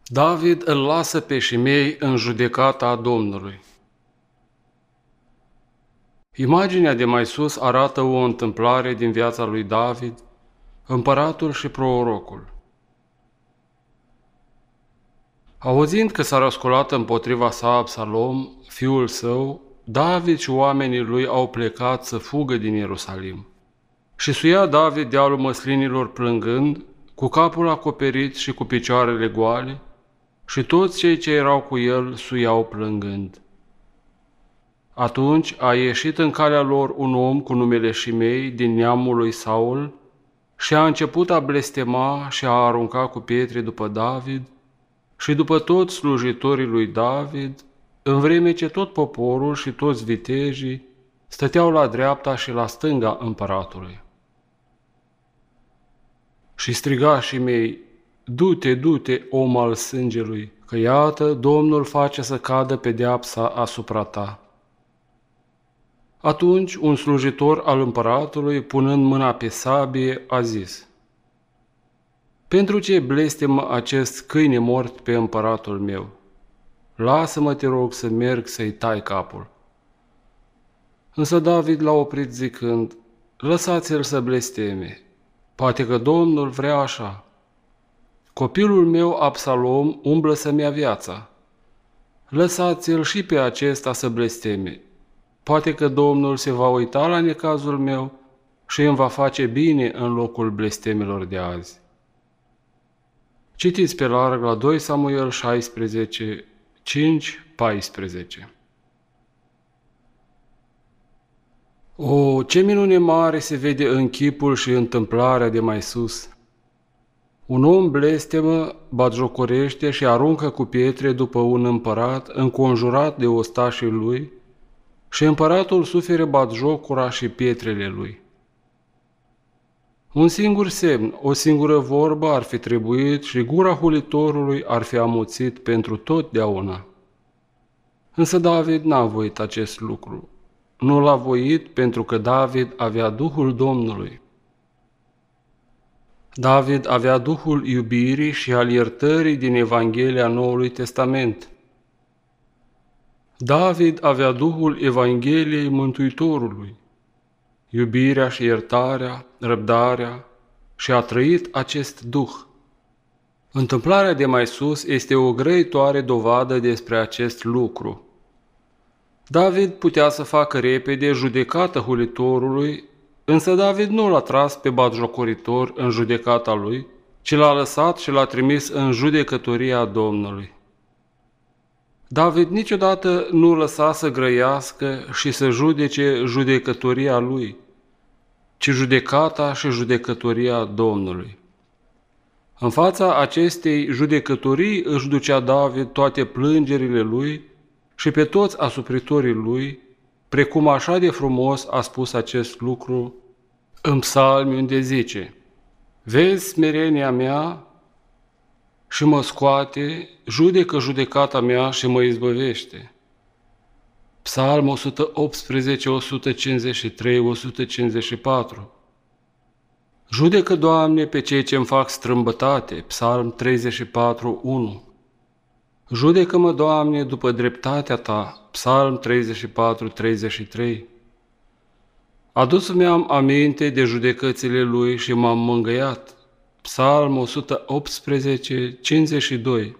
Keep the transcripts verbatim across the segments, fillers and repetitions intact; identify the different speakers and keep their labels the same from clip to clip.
Speaker 1: David îl lasă pe Șimei în judecata Domnului. Imaginea de mai sus arată o întâmplare din viața lui David, împăratul și prorocul. Auzind că s-a răsculat împotriva sa Absalom, fiul său, David și oamenii lui au plecat să fugă din Ierusalim. Și suia David dealul măslinilor plângând, cu capul acoperit și cu picioarele goale, și toți cei ce erau cu el suiau plângând. Atunci a ieșit în calea lor un om cu numele Șimei din neamul lui Saul și a început a blestema și a arunca cu pietre după David și după toți slujitorii lui David, în vreme ce tot poporul și toți vitejii stăteau la dreapta și la stânga împăratului. Și striga Șimei: du-te, du-te, om al sângelui, că iată, Domnul face să cadă pedeapsa asupra ta. Atunci un slujitor al împăratului, punând mâna pe sabie, a zis: pentru ce blestemă acest câine mort pe împăratul meu? Lasă-mă, te rog, să merg să-i tai capul. Însă David l-a oprit zicând: lăsați-l să blesteme, poate că Domnul vrea așa. Copilul meu Absalom umblă să-mi ia viața. Lăsați-l și pe acesta să blesteme, poate că Domnul se va uita la necazul meu și îmi va face bine în locul blestemelor de azi. Citiți pe larg la doi Samuel șaisprezece, cinci, paisprezece. O, ce minune mare se vede în chipul și întâmplarea de mai sus! Un om blestemă, batjocorește și aruncă cu pietre după un împărat înconjurat de ostașii lui și împăratul suferă batjocura și pietrele lui. Un singur semn, o singură vorbă ar fi trebuit și gura hulitorului ar fi amuțit pentru totdeauna. Însă David n-a voit acest lucru. Nu l-a voit pentru că David avea Duhul Domnului. David avea Duhul iubirii și al iertării din Evanghelia Noului Testament. David avea Duhul Evangheliei Mântuitorului, iubirea și iertarea, răbdarea, și a trăit acest Duh. Întâmplarea de mai sus este o grăitoare dovadă despre acest lucru. David putea să facă repede judecată hulitorului, însă David nu l-a tras pe batjocoritor în judecata lui, ci l-a lăsat și l-a trimis în judecătoria Domnului. David niciodată nu lăsa să grăiască și să judece judecătoria lui, ci judecata și judecătoria Domnului. În fața acestei judecătorii își ducea David toate plângerile lui și pe toți asupritorii lui, precum așa de frumos a spus acest lucru în Psalmi, unde zice: vezi smerenia mea și mă scoate, judecă judecata mea și mă izbăvește. Psalm o sută optsprezece, o sută cincizeci și trei, o sută cincizeci și patru. Judecă, Doamne, pe cei ce îmi fac strâmbătate. Psalm treizeci și patru, unu. Judecă-mă, Doamne, după dreptatea Ta. Psalm treizeci și patru, treizeci și trei. Adus-mi am aminte de judecățile Lui și m-am mângâiat. Psalm o sută optsprezece, cincizeci și doi.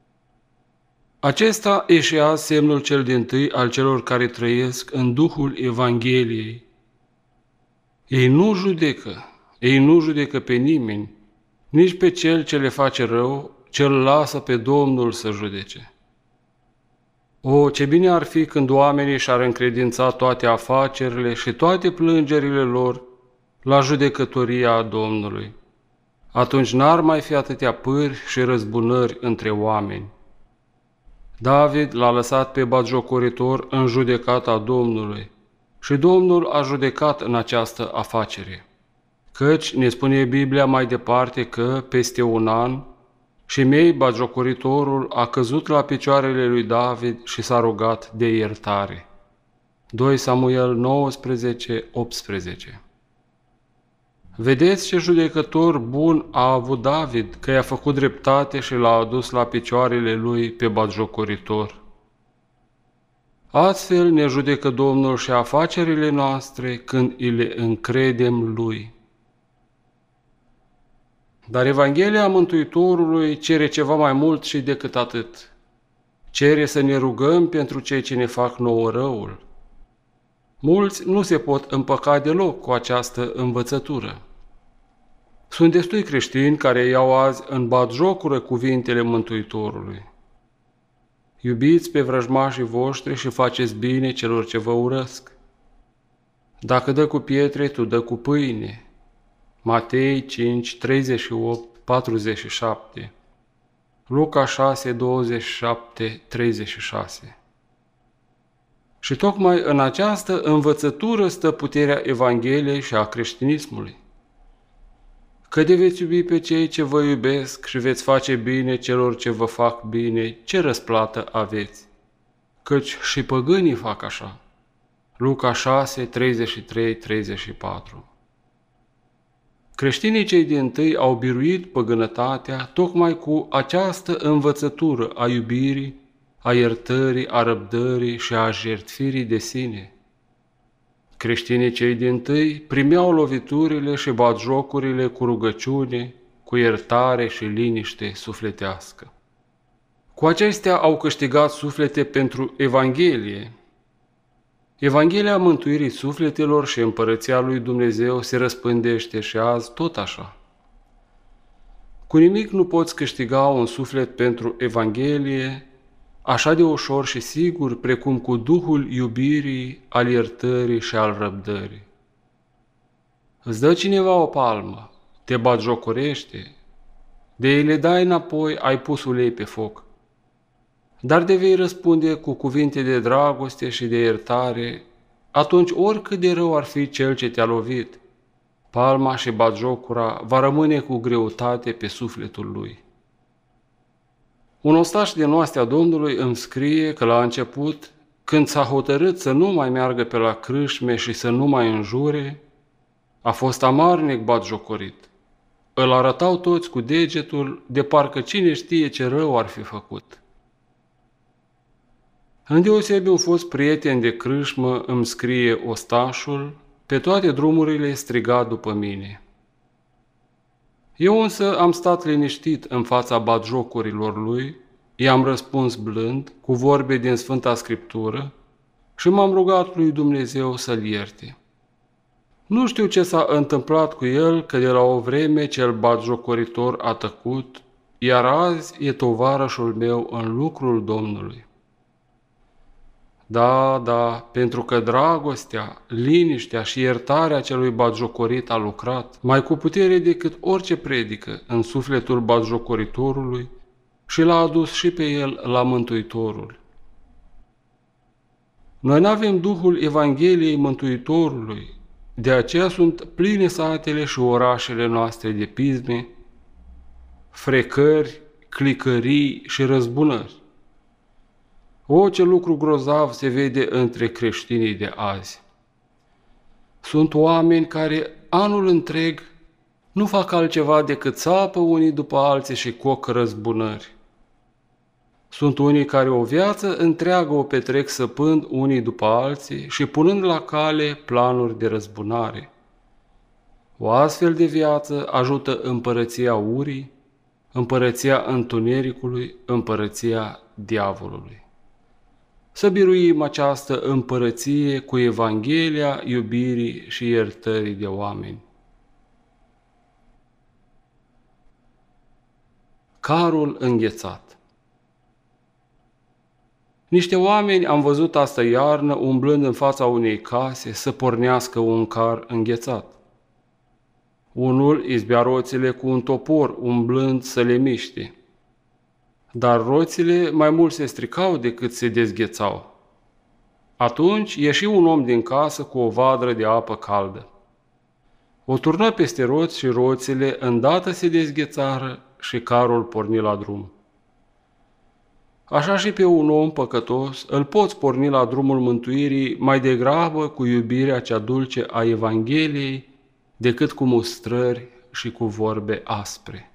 Speaker 1: Acesta ieșea semnul cel dintâi al celor care trăiesc în Duhul Evangheliei. Ei nu judecă, ei nu judecă pe nimeni, nici pe cel ce le face rău, ce îl lasă pe Domnul să judece. O, ce bine ar fi când oamenii și-ar încredința toate afacerile și toate plângerile lor la judecătoria Domnului. Atunci n-ar mai fi atâtea pâri și răzbunări între oameni. David l-a lăsat pe batjocoritor în judecata Domnului și Domnul a judecat în această afacere. Căci ne spune Biblia mai departe că, peste un an, Șimei, batjocoritorul, a căzut la picioarele lui David și s-a rugat de iertare. doi Samuel nouăsprezece, optsprezece. Vedeți ce judecător bun a avut David, că i-a făcut dreptate și l-a adus la picioarele lui pe batjocoritor. Astfel ne judecă Domnul și afacerile noastre când îi le încredem Lui. Dar Evanghelia Mântuitorului cere ceva mai mult și decât atât. Cere să ne rugăm pentru cei ce ne fac nouă răul. Mulți nu se pot împăca deloc cu această învățătură. Sunt destui creștini care iau azi în batjocură cuvintele Mântuitorului. Iubiți pe vrăjmașii voștri și faceți bine celor ce vă urăsc. Dacă dă cu pietre, tu dă cu pâine. Matei cinci, treizeci și opt, patruzeci și șapte. Luca șase, douăzeci și șapte, treizeci și șase. Și tocmai în această învățătură stă puterea Evangheliei și a creștinismului. Că de veți iubi pe cei ce vă iubesc și veți face bine celor ce vă fac bine, ce răsplată aveți? Căci și păgânii fac așa. Luca șase, treizeci și trei, treizeci și patru. Creștinii cei dintâi au biruit păgânătatea tocmai cu această învățătură a iubirii, a iertării, a răbdării și a jertfirii de sine. Creștinii cei dintâi primeau loviturile și batjocurile cu rugăciune, cu iertare și liniște sufletească. Cu acestea au câștigat suflete pentru Evanghelie. Evanghelia mântuirii sufletelor și împărăția lui Dumnezeu se răspândește și azi tot așa. Cu nimic nu poți câștiga un suflet pentru Evanghelie așa de ușor și sigur precum cu Duhul iubirii, al iertării și al răbdării. Îți dă cineva o palmă, te batjocorește, de ei le dai înapoi, ai pus ulei pe foc. Dar de vei răspunde cu cuvinte de dragoste și de iertare, atunci oricât de rău ar fi cel ce te-a lovit, palma și batjocura va rămâne cu greutate pe sufletul lui. Un ostaș din oastea Domnului îmi scrie că la început, când s-a hotărât să nu mai meargă pe la crâșme și să nu mai înjure, a fost amarnic batjocorit. Îl arătau toți cu degetul, de parcă cine știe ce rău ar fi făcut. Îndeosebi un fost prieten de crâșmă îmi scrie ostașul, pe toate drumurile striga după mine. Eu însă am stat liniștit în fața batjocurilor lui, i-am răspuns blând, cu vorbe din Sfânta Scriptură și m-am rugat lui Dumnezeu să-l ierte. Nu știu ce s-a întâmplat cu el, că de la o vreme cel batjocoritor a tăcut, iar azi e tovarășul meu în lucrul Domnului. Da, da, pentru că dragostea, liniștea și iertarea celui batjocorit a lucrat, mai cu putere decât orice predică, în sufletul batjocoritorului și l-a adus și pe el la Mântuitorul. Noi n-avem Duhul Evangheliei Mântuitorului, de aceea sunt pline satele și orașele noastre de pisme, frecări, clicării și răzbunări. O, ce lucru grozav se vede între creștinii de azi! Sunt oameni care anul întreg nu fac altceva decât țapă unii după alții și coc răzbunări. Sunt unii care o viață întreagă o petrec săpând unii după alții și punând la cale planuri de răzbunare. O astfel de viață ajută împărăția urii, împărăția întunericului, împărăția diavolului. Să biruim această împărăție cu Evanghelia iubirii și iertării de oameni. Carul înghețat. Niște oameni am văzut astă iarnă umblând în fața unei case să pornească un car înghețat. Unul izbea roțile cu un topor umblând să le miște, dar roțile mai mult se stricau decât se dezghețau. Atunci ieși un om din casă cu o vadră de apă caldă. O turnă peste roți și roțile îndată se dezghețară și carul porni la drum. Așa și pe un om păcătos îl poți porni la drumul mântuirii mai degrabă cu iubirea cea dulce a Evangheliei decât cu mustrări și cu vorbe aspre.